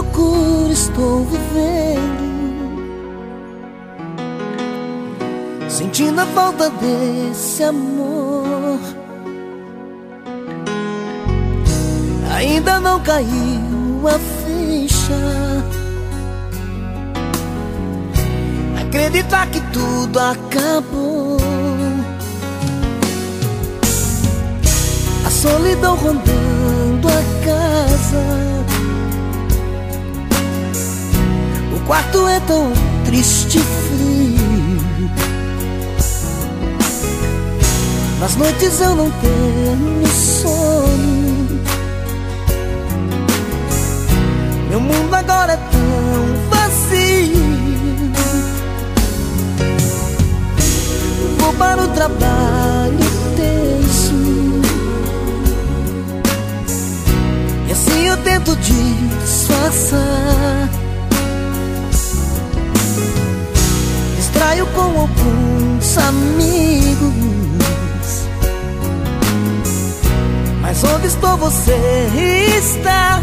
loucura estou vivendo, sentindo a falta desse amor. Ainda não caiu a ficha, acreditar que tudo acabou. A solidão rondando a casa, o quarto é tão triste e frio. Nas noites eu não tenho sono, meu mundo agora é tão vazio. Vou para o trabalho tenso, e assim eu tento disfarçar. Distraio com alguns amigos, mas onde estou você está?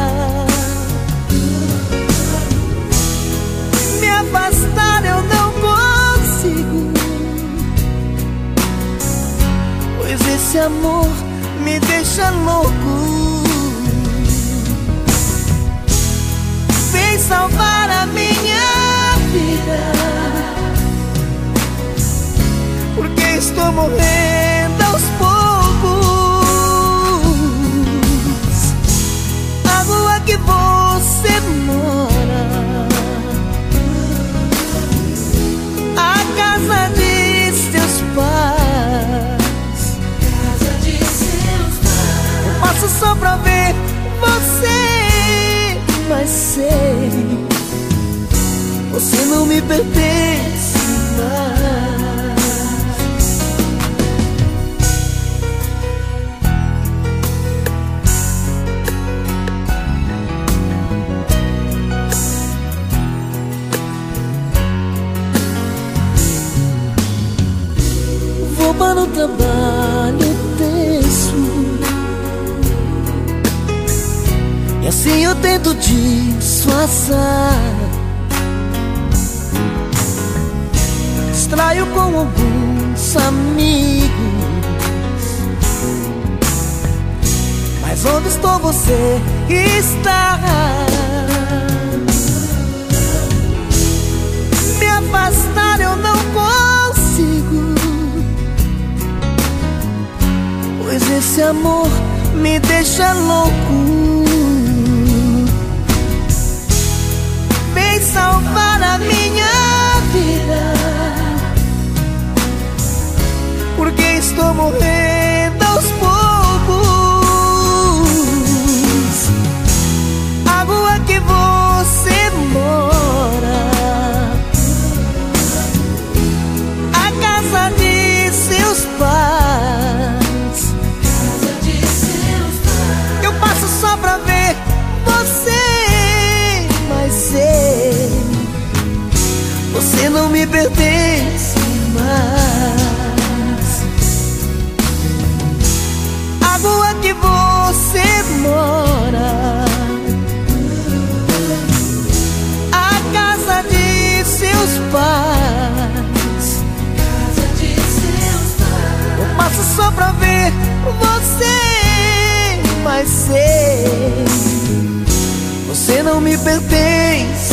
Me afastar eu não consigo, pois esse amor me deixa louco. Vem salvar a minha vida, porque estou morrendo aos poucos. A rua que você mora, a casa de seus pais, eu passo só pra ver você, mas sei, você não me pertence mais. Vou para o trabalho tenso, e assim eu tento disfarçar. Distraio com alguns amigos, mas onde estou você está? Me afastar eu não consigo, pois esse amor me deixa louco. Vem salvar a minha vida, porque estou morrendo aos poucos. A rua que você mora, a casa de seus pais, eu passo só pra ver você, mas sei, você não me pertence mais. A rua que você mora, a casa de seus pais, eu passo só pra ver você, mas sei, você não me pertence